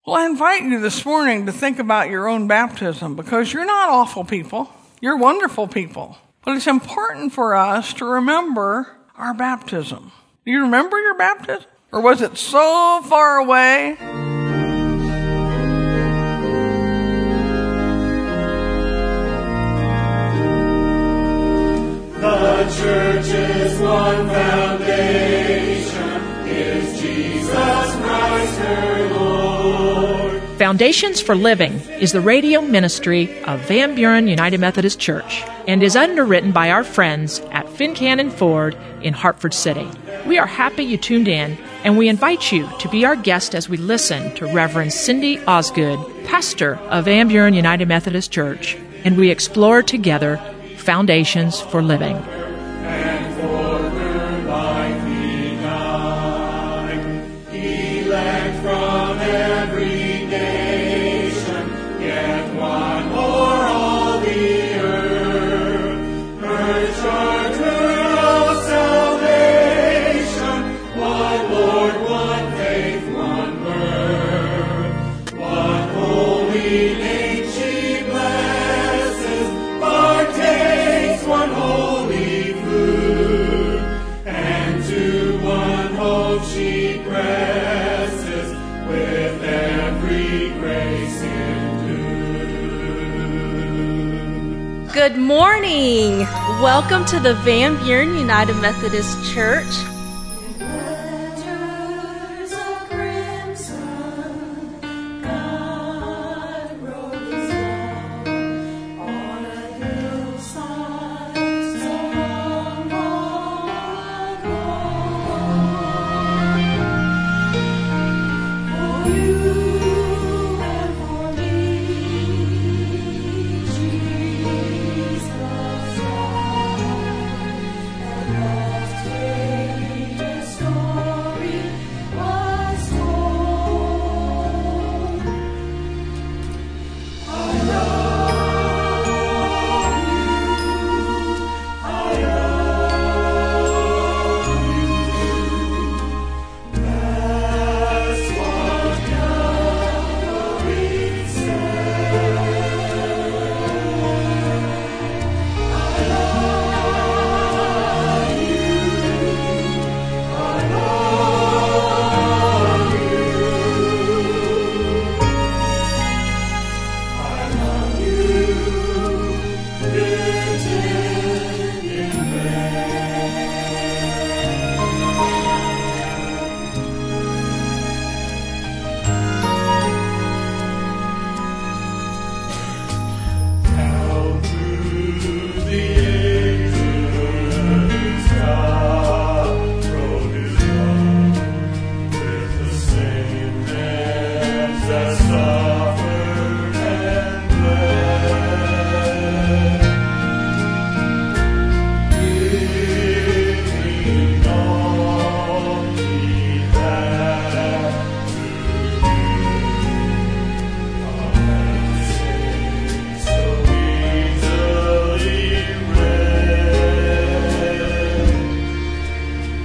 Well, I invite you this morning to think about your own baptism, because you're not awful people. You're wonderful people. But it's important for us to remember our baptism. Do you remember your baptism? Or was it so far away? The church's one foundation is Jesus Christ her Lord. Foundations for Living is the radio ministry of Van Buren United Methodist Church and is underwritten by our friends at Fincannon Ford in Hartford City. We are happy you tuned in, and we invite you to be our guest as we listen to Reverend Cindy Osgood, pastor of Van Buren United Methodist Church, and we explore together Foundations for Living. And for her life he died. He elect from every nation, yet one o'er all the earth. Her charter of salvation, one Lord, one faith, one birth, one holy name she blesses, partakes one holy food, and to one hope she presses with every grace endued. Good morning. Welcome to the Van Buren United Methodist Church.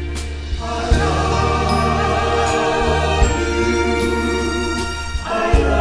I love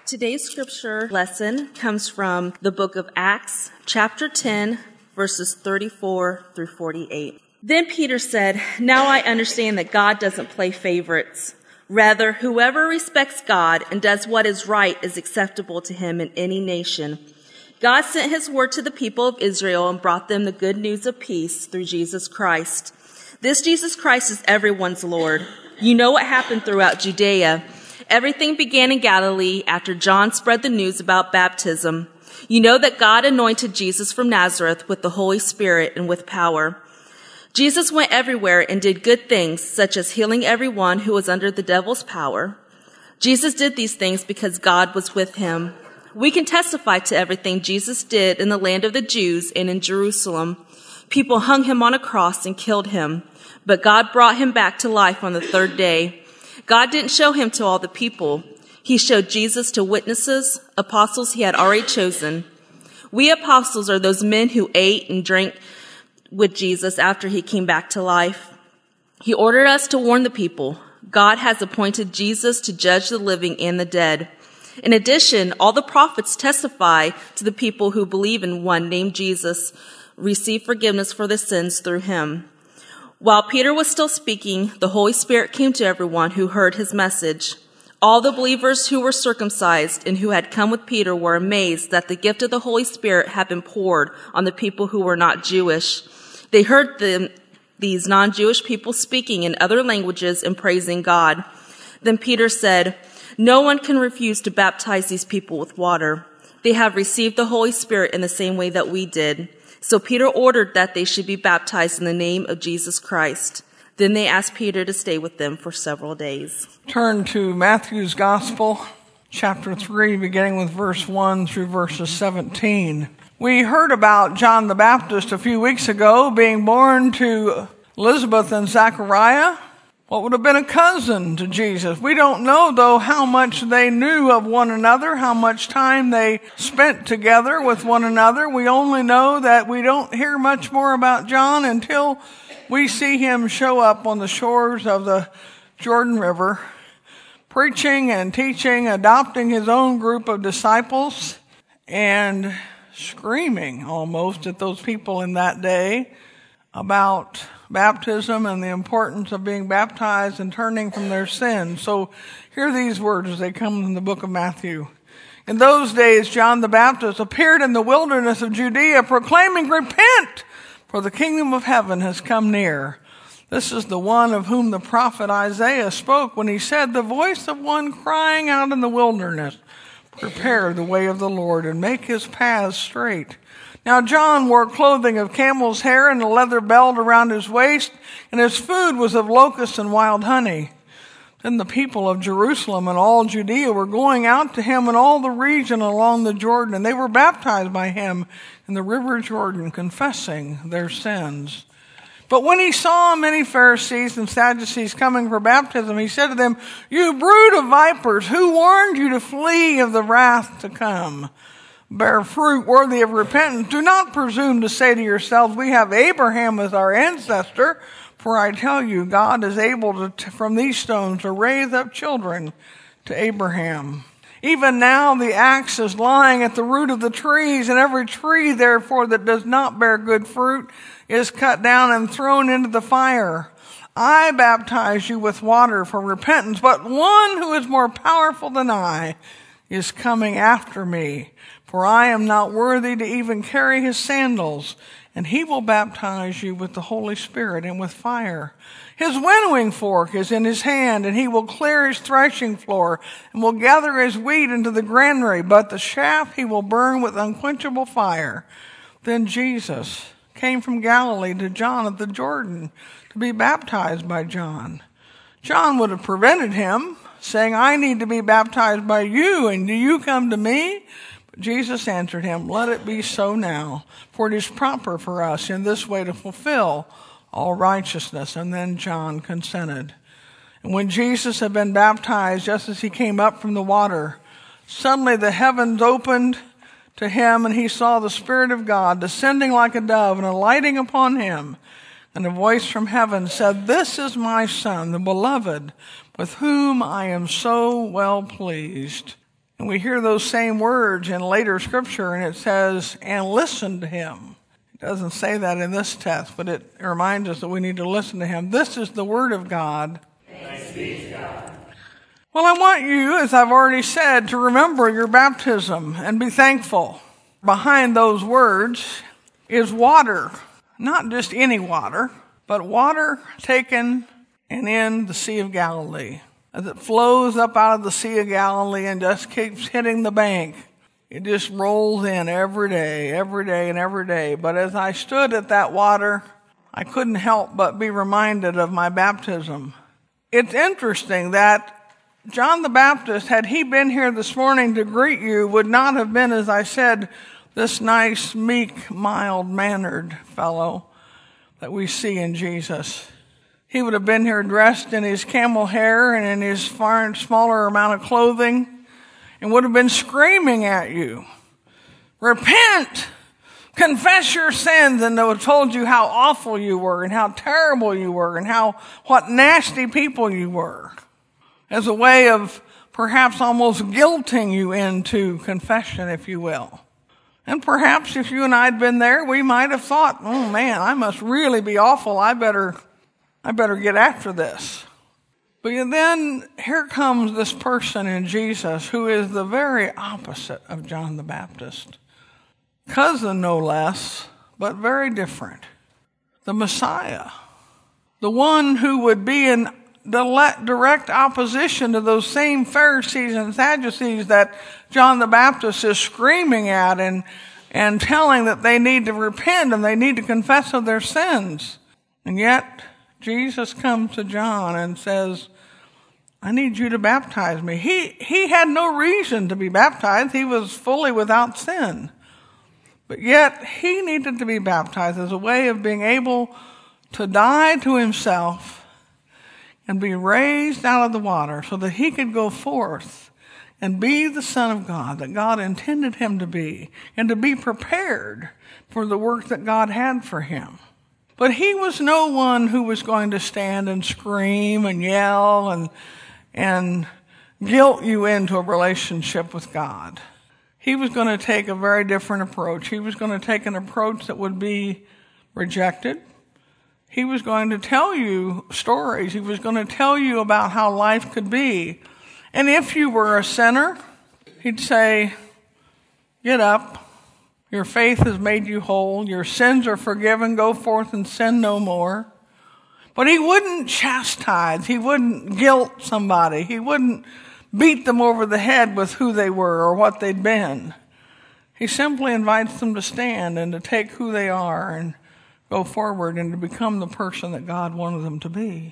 Today's scripture lesson comes from the book of Acts, chapter 10, verses 34 through 48. Then Peter said, "Now I understand that God doesn't play favorites. Rather, whoever respects God and does what is right is acceptable to him in any nation. God sent his word to the people of Israel and brought them the good news of peace through Jesus Christ. This Jesus Christ is everyone's Lord. You know what happened throughout Judea. Everything began in Galilee after John spread the news about baptism. You know that God anointed Jesus from Nazareth with the Holy Spirit and with power. Jesus went everywhere and did good things, such as healing everyone who was under the devil's power. Jesus did these things because God was with him. We can testify to everything Jesus did in the land of the Jews and in Jerusalem. People hung him on a cross and killed him, but God brought him back to life on the third day. God didn't show him to all the people. He showed Jesus to witnesses, apostles he had already chosen. We apostles are those men who ate and drank with Jesus after he came back to life. He ordered us to warn the people. God has appointed Jesus to judge the living and the dead. In addition, all the prophets testify to the people who believe in one named Jesus receive forgiveness for their sins through him. While Peter was still speaking, the Holy Spirit came to everyone who heard his message. All the believers who were circumcised and who had come with Peter were amazed that the gift of the Holy Spirit had been poured on the people who were not Jewish. They heard these non-Jewish people speaking in other languages and praising God. Then Peter said, "No one can refuse to baptize these people with water. They have received the Holy Spirit in the same way that we did." So Peter ordered that they should be baptized in the name of Jesus Christ. Then they asked Peter to stay with them for several days. Turn to Matthew's Gospel, chapter 3, beginning with verse 1 through verses 17. We heard about John the Baptist a few weeks ago being born to Elizabeth and Zachariah, what would have been a cousin to Jesus. We don't know, though, how much they knew of one another, how much time they spent together with one another. We only know that we don't hear much more about John until we see him show up on the shores of the Jordan River, preaching and teaching, adopting his own group of disciples, and screaming almost at those people in that day about baptism and the importance of being baptized and turning from their sins. So hear these words as they come in the book of Matthew. In those days, John the Baptist appeared in the wilderness of Judea, proclaiming, "Repent, for the kingdom of heaven has come near." This is the one of whom the prophet Isaiah spoke when he said, "The voice of one crying out in the wilderness, prepare the way of the Lord and make his paths straight." Now John wore clothing of camel's hair and a leather belt around his waist, and his food was of locusts and wild honey. Then the people of Jerusalem and all Judea were going out to him in all the region along the Jordan, and they were baptized by him in the river Jordan, confessing their sins. But when he saw many Pharisees and Sadducees coming for baptism, he said to them, "You brood of vipers, who warned you to flee of the wrath to come? Bear fruit worthy of repentance. Do not presume to say to yourselves, 'We have Abraham as our ancestor,' for I tell you, God is able to from these stones to raise up children to Abraham. Even now the axe is lying at the root of the trees, and every tree, therefore, that does not bear good fruit is cut down and thrown into the fire. I baptize you with water for repentance, but one who is more powerful than I is coming after me, for I am not worthy to even carry his sandals, and he will baptize you with the Holy Spirit and with fire. His winnowing fork is in his hand, and he will clear his threshing floor, and will gather his wheat into the granary, but the chaff he will burn with unquenchable fire." Then Jesus came from Galilee to John at the Jordan to be baptized by John. John would have prevented him, saying, "I need to be baptized by you, and do you come to me?" But Jesus answered him, "Let it be so now, for it is proper for us in this way to fulfill all righteousness." And then John consented. And when Jesus had been baptized, just as he came up from the water, suddenly the heavens opened to him, and he saw the Spirit of God descending like a dove and alighting upon him. And a voice from heaven said, "This is my Son, the beloved, with whom I am so well pleased." And we hear those same words in later scripture, and it says, and listen to him. It doesn't say that in this text, but it reminds us that we need to listen to him. This is the word of God. Thanks be to God. Well, I want you, as I've already said, to remember your baptism and be thankful. Behind those words is water. Not just any water, but water taken and in the Sea of Galilee. As it flows up out of the Sea of Galilee and just keeps hitting the bank, it just rolls in every day, every day, and every day. But as I stood at that water, I couldn't help but be reminded of my baptism. It's interesting that John the Baptist, had he been here this morning to greet you, would not have been, as I said, this nice, meek, mild-mannered fellow that we see in Jesus. He would have been here dressed in his camel hair and in his far smaller amount of clothing and would have been screaming at you, repent, confess your sins, and would have told you how awful you were and how terrible you were and what nasty people you were, as a way of perhaps almost guilting you into confession, if you will. And perhaps if you and I had been there, we might have thought, oh man, I must really be awful. I better get after this. But then here comes this person in Jesus who is the very opposite of John the Baptist. Cousin, no less, but very different. The Messiah. The one who would be in direct opposition to those same Pharisees and Sadducees that John the Baptist is screaming at and telling that they need to repent and they need to confess of their sins. And yet, Jesus comes to John and says, I need you to baptize me. He had no reason to be baptized. He was fully without sin. But yet, he needed to be baptized as a way of being able to die to himself and be raised out of the water so that he could go forth and be the Son of God that God intended him to be, and to be prepared for the work that God had for him. But he was no one who was going to stand and scream and yell and guilt you into a relationship with God. He was going to take a very different approach. He was going to take an approach that would be rejected. He was going to tell you stories. He was going to tell you about how life could be. And if you were a sinner, he'd say, get up. Your faith has made you whole. Your sins are forgiven. Go forth and sin no more. But he wouldn't chastise. He wouldn't guilt somebody. He wouldn't beat them over the head with who they were or what they'd been. He simply invites them to stand and to take who they are and go forward and to become the person that God wanted them to be.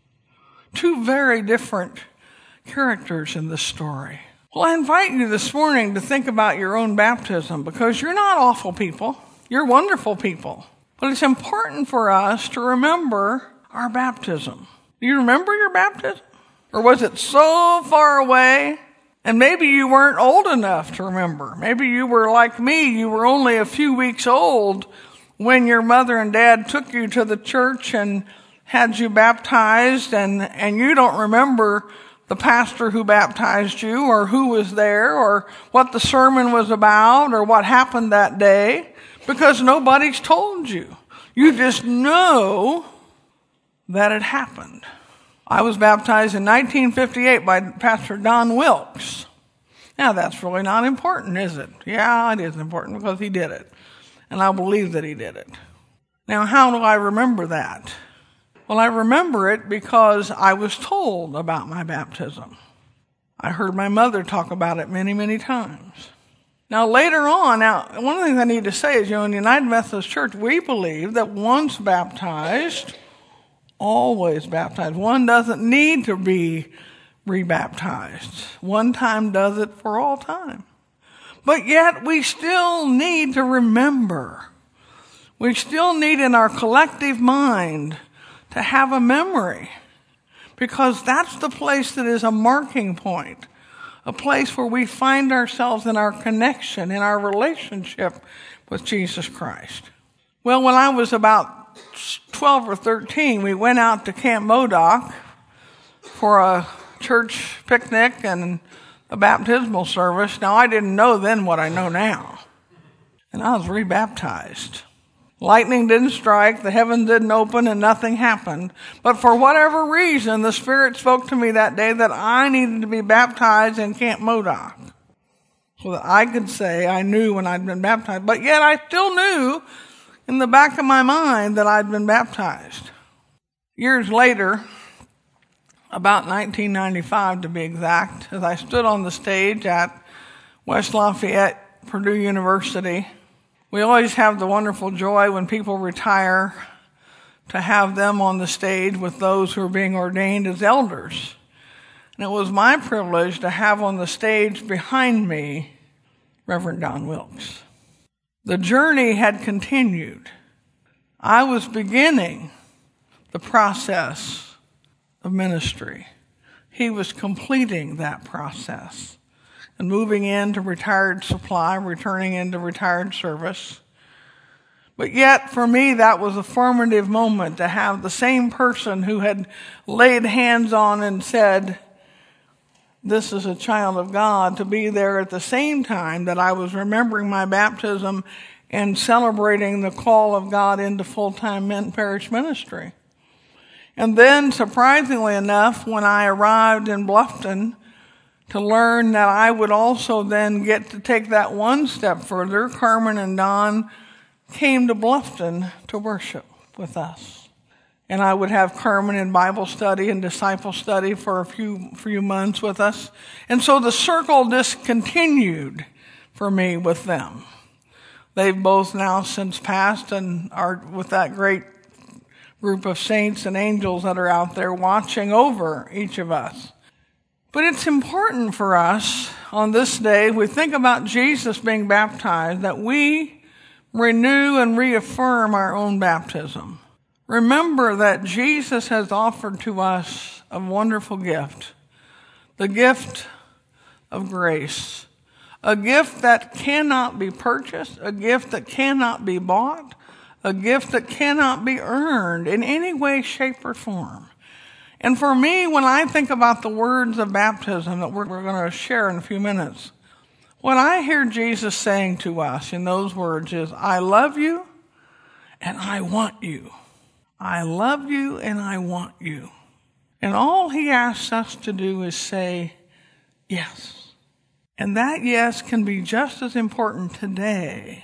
Two very different characters in this story. Well, I invite you this morning to think about your own baptism, because you're not awful people. You're wonderful people. But it's important for us to remember our baptism. Do you remember your baptism? Or was it so far away? And maybe you weren't old enough to remember. Maybe you were like me. You were only a few weeks old when your mother and dad took you to the church and had you baptized, and you don't remember the pastor who baptized you, or who was there, or what the sermon was about, or what happened that day, because nobody's told you. You just know that it happened. I was baptized in 1958 by Pastor Don Wilkes. Now, that's really not important, is it? Yeah, it is important because he did it. And I believe that he did it. Now, how do I remember that? Well, I remember it because I was told about my baptism. I heard my mother talk about it many, many times. Now, later on, one of the things I need to say is, in the United Methodist Church, we believe that once baptized, always baptized. One doesn't need to be rebaptized. One time does it for all time. But yet we still need to remember. We still need in our collective mind to have a memory, because that's the place that is a marking point, a place where we find ourselves in our connection, in our relationship with Jesus Christ. Well, when I was about 12 or 13, we went out to Camp Modoc for a church picnic, and a baptismal service. Now, I didn't know then what I know now. And I was rebaptized. Lightning didn't strike, the heavens didn't open, and nothing happened. But for whatever reason, the Spirit spoke to me that day that I needed to be baptized in Camp Modoc. So that I could say I knew when I'd been baptized. But yet I still knew in the back of my mind that I'd been baptized. Years later, about 1995 to be exact, as I stood on the stage at West Lafayette, Purdue University, we always have the wonderful joy when people retire to have them on the stage with those who are being ordained as elders. And it was my privilege to have on the stage behind me Reverend Don Wilkes. The journey had continued. I was beginning the process of ministry. He was completing that process and moving into retired supply, returning into retired service. But yet, for me, that was a formative moment to have the same person who had laid hands on and said, "This is a child of God," to be there at the same time that I was remembering my baptism and celebrating the call of God into full-time parish ministry. And then, surprisingly enough, when I arrived in Bluffton, to learn that I would also then get to take that one step further, Carmen and Don came to Bluffton to worship with us. And I would have Carmen in Bible study and disciple study for a few months with us. And so the circle discontinued for me with them. They've both now since passed and are with that great group of saints and angels that are out there watching over each of us. But it's important for us on this day, we think about Jesus being baptized, that we renew and reaffirm our own baptism. Remember that Jesus has offered to us a wonderful gift, the gift of grace, a gift that cannot be purchased, a gift that cannot be bought, a gift that cannot be earned in any way, shape, or form. And for me, when I think about the words of baptism that we're going to share in a few minutes, what I hear Jesus saying to us in those words is, "I love you and I want you. I love you and I want you." And all he asks us to do is say yes. And that yes can be just as important today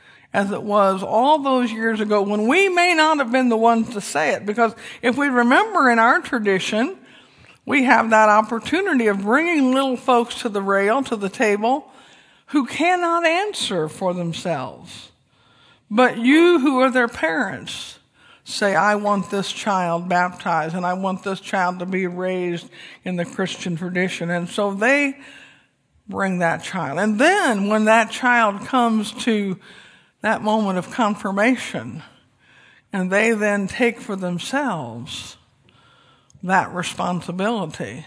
as it was all those years ago when we may not have been the ones to say it. Because if we remember in our tradition, we have that opportunity of bringing little folks to the rail, to the table, who cannot answer for themselves. But you who are their parents say, "I want this child baptized and I want this child to be raised in the Christian tradition." And so they bring that child. And then when that child comes to that moment of confirmation, and they then take for themselves that responsibility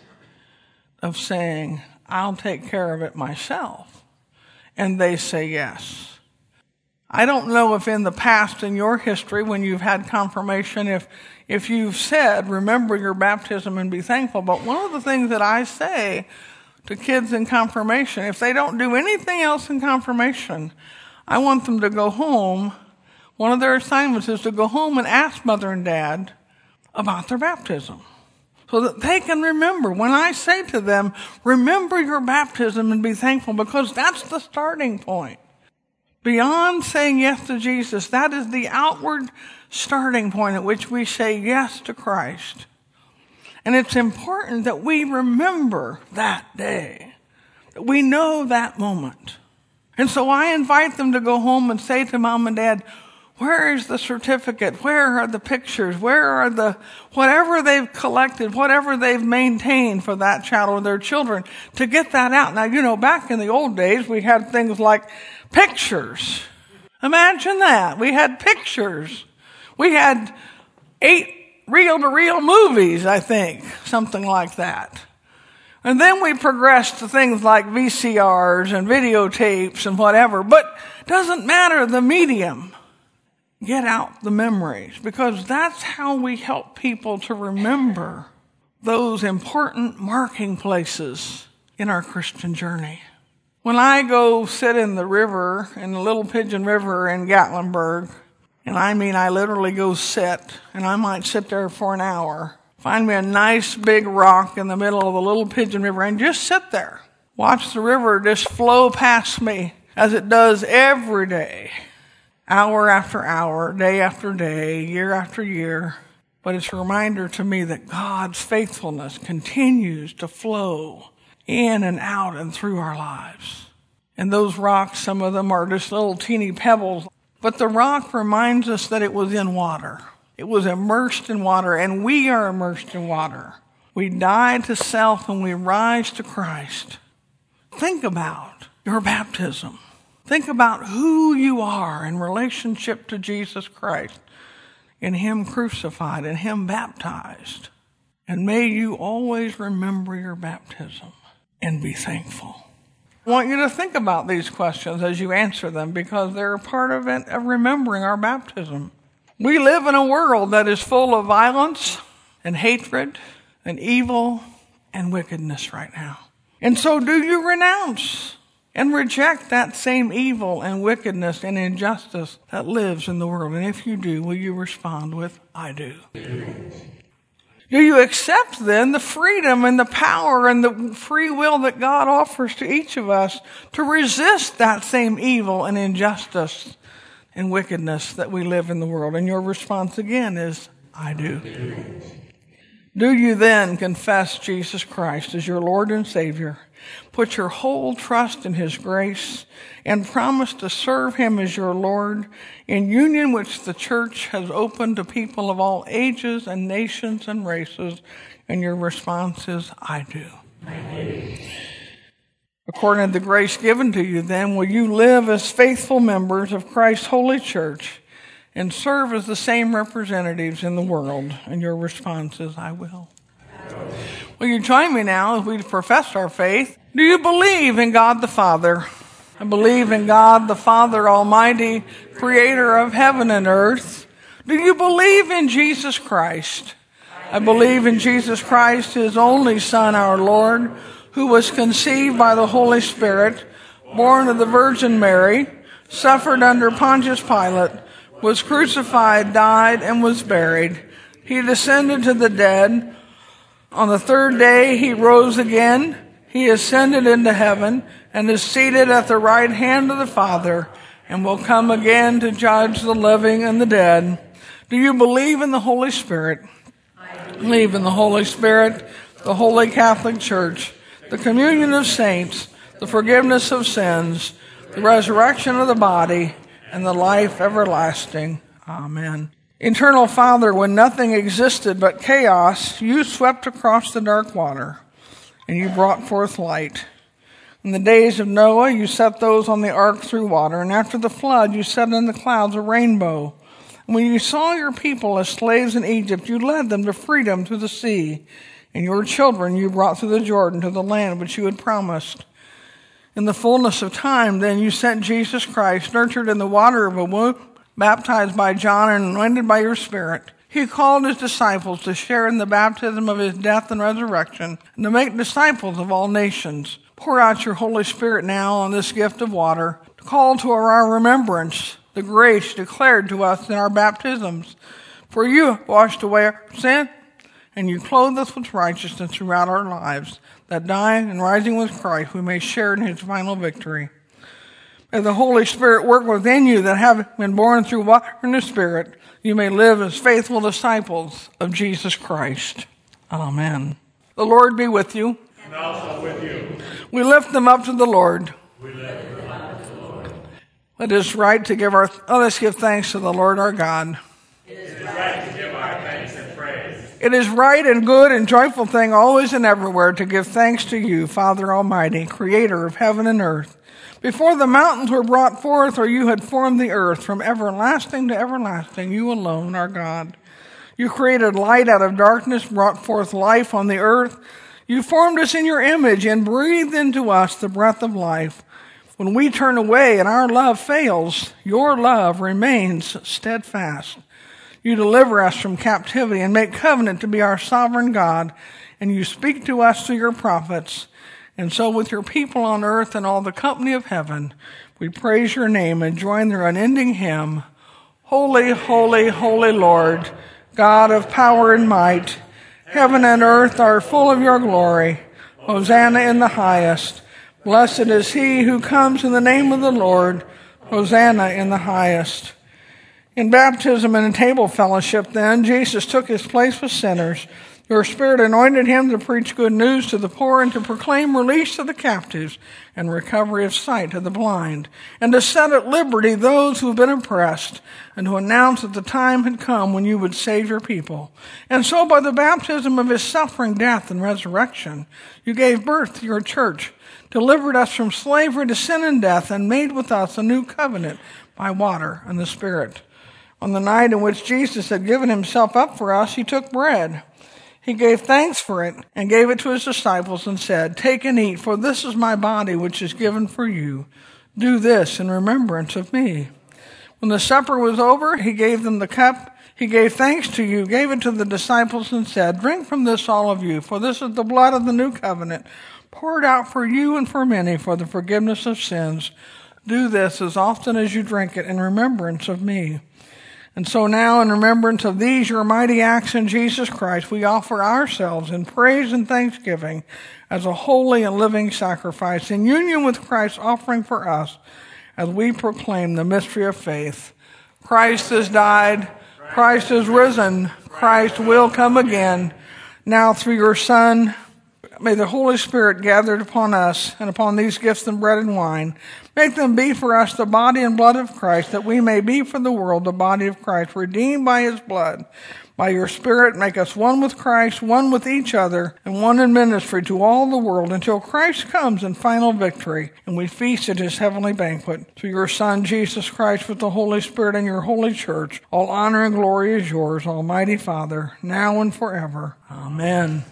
of saying, "I'll take care of it myself," and they say yes. I don't know if in the past in your history when you've had confirmation, if you've said, "Remember your baptism and be thankful," but one of the things that I say to kids in confirmation, if they don't do anything else in confirmation, I want them to go home. One of their assignments is to go home and ask Mother and Dad about their baptism so that they can remember. When I say to them, "Remember your baptism and be thankful," because that's the starting point. Beyond saying yes to Jesus, that is the outward starting point at which we say yes to Christ. And it's important that we remember that day, that we know that moment. And so I invite them to go home and say to Mom and Dad, "Where is the certificate? Where are the pictures? Where are the whatever they've collected, whatever they've maintained for that child or their children," to get that out. Now, back in the old days, we had things like pictures. Imagine that. We had pictures. We had 8 reel-to-reel movies, I think, something like that. And then we progressed to things like VCRs and videotapes and whatever. But doesn't matter the medium. Get out the memories, because that's how we help people to remember those important marking places in our Christian journey. When I go sit in the river, in the Little Pigeon River in Gatlinburg, and I mean I literally go sit, and I might sit there for an hour, find me a nice big rock in the middle of the Little Pigeon River and just sit there. Watch the river just flow past me as it does every day, hour after hour, day after day, year after year. But it's a reminder to me that God's faithfulness continues to flow in and out and through our lives. And those rocks, some of them are just little teeny pebbles, but the rock reminds us that it was in water. It was immersed in water, and we are immersed in water. We die to self and we rise to Christ. Think about your baptism. Think about who you are in relationship to Jesus Christ, in Him crucified, in Him baptized. And may you always remember your baptism and be thankful. I want you to think about these questions as you answer them, because they're a part of it, of remembering our baptism. We live in a world that is full of violence and hatred and evil and wickedness right now. And so do you renounce and reject that same evil and wickedness and injustice that lives in the world? And if you do, will you respond with, I do? Do you accept then the freedom and the power and the free will that God offers to each of us to resist that same evil and injustice and wickedness that we live in the world? And your response again is, I do. Do you then confess Jesus Christ as your Lord and Savior, put your whole trust in His grace, and promise to serve Him as your Lord in union which the church has opened to people of all ages and nations and races? And your response is, I do. I do. According to the grace given to you, then, will you live as faithful members of Christ's holy church and serve as the same representatives in the world? And your response is, I will. Will you join me now as we profess our faith? Do you believe in God the Father? I believe in God the Father Almighty, creator of heaven and earth. Do you believe in Jesus Christ? I believe in Jesus Christ, His only Son, our Lord, who was conceived by the Holy Spirit, born of the Virgin Mary, suffered under Pontius Pilate, was crucified, died, and was buried. He descended to the dead. On the third day He rose again. He ascended into heaven and is seated at the right hand of the Father, and will come again to judge the living and the dead. Do you believe in the Holy Spirit? I believe in the Holy Spirit, the Holy Catholic Church, the communion of saints, the forgiveness of sins, the resurrection of the body, and the life everlasting. Amen. Eternal Father, when nothing existed but chaos, you swept across the dark water, and you brought forth light. In the days of Noah, you set those on the ark through water, and after the flood, you set in the clouds a rainbow. And when you saw your people as slaves in Egypt, you led them to freedom through the sea, and your children you brought through the Jordan to the land which you had promised. In the fullness of time, then, you sent Jesus Christ, nurtured in the water of a womb, baptized by John and anointed by your Spirit. He called His disciples to share in the baptism of His death and resurrection, and to make disciples of all nations. Pour out your Holy Spirit now on this gift of water, to call to our remembrance the grace declared to us in our baptisms. For you washed away our sin, and you clothed us with righteousness throughout our lives, that dying and rising with Christ we may share in His final victory. May the Holy Spirit work within you, that having been born through water and the Spirit, you may live as faithful disciples of Jesus Christ. Amen. The Lord be with you. And also with you. We lift them up to the Lord. We lift them up to the Lord. Let us give thanks to the Lord our God. It is right to give our thanks and praise. It is right and good and joyful thing always and everywhere to give thanks to you, Father Almighty, creator of heaven and earth. Before the mountains were brought forth, or you had formed the earth, from everlasting to everlasting, you alone are God. You created light out of darkness, brought forth life on the earth. You formed us in your image and breathed into us the breath of life. When we turn away and our love fails, your love remains steadfast. You deliver us from captivity and make covenant to be our sovereign God, and you speak to us through your prophets. And so with your people on earth and all the company of heaven, we praise your name and join their unending hymn, Holy, holy, holy Lord, God of power and might. Heaven and earth are full of your glory. Hosanna in the highest. Blessed is he who comes in the name of the Lord. Hosanna in the highest. In baptism and in table fellowship, then, Jesus took his place with sinners. Your Spirit anointed him to preach good news to the poor and to proclaim release to the captives and recovery of sight to the blind, and to set at liberty those who have been oppressed, and to announce that the time had come when you would save your people. And so by the baptism of his suffering, death, and resurrection, you gave birth to your church, delivered us from slavery to sin and death, and made with us a new covenant by water and the Spirit. On the night in which Jesus had given himself up for us, he took bread. He gave thanks for it and gave it to his disciples and said, Take and eat, for this is my body which is given for you. Do this in remembrance of me. When the supper was over, he gave them the cup. He gave thanks to you, gave it to the disciples and said, Drink from this, all of you, for this is the blood of the new covenant, poured out for you and for many for the forgiveness of sins. Do this as often as you drink it in remembrance of me. And so now, in remembrance of these, your mighty acts in Jesus Christ, we offer ourselves in praise and thanksgiving as a holy and living sacrifice in union with Christ's offering for us as we proclaim the mystery of faith. Christ has died. Christ is risen. Christ will come again. Now through your Son, may the Holy Spirit gathered upon us and upon these gifts and bread and wine, make them be for us the body and blood of Christ, that we may be for the world the body of Christ, redeemed by his blood. By your Spirit, make us one with Christ, one with each other, and one in ministry to all the world until Christ comes in final victory, and we feast at his heavenly banquet. Through your Son, Jesus Christ, with the Holy Spirit and your holy church, all honor and glory is yours, Almighty Father, now and forever. Amen.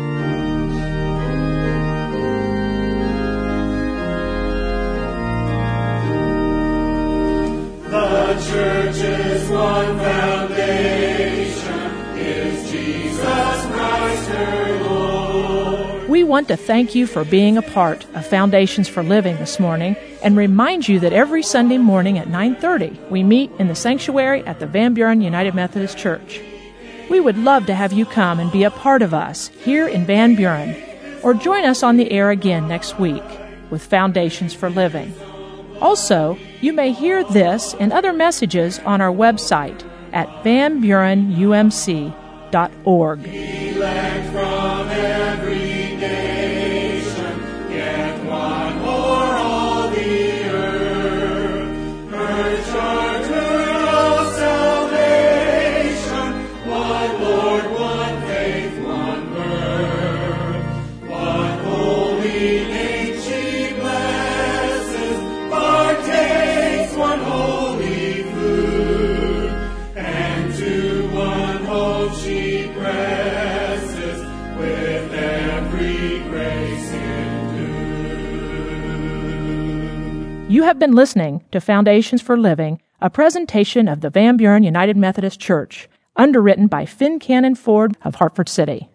The church's one foundation is Jesus Christ her Lord. We want to thank you for being a part of Foundations for Living this morning and remind you that every Sunday morning at 9:30 we meet in the sanctuary at the Van Buren United Methodist Church. We would love to have you come and be a part of us here in Van Buren, or join us on the air again next week with Foundations for Living. Also, you may hear this and other messages on our website at vanburenumc.org. Elect from every nation, yet one o'er all the earth. Her charter of salvation, one Lord, one faith, one birth. One holy name she blesses, partakes one holy food, and to one hope she presses with every grace endued. You have been listening to Foundations for Living, a presentation of the Van Buren United Methodist Church, underwritten by Fincannon Ford of Hartford City.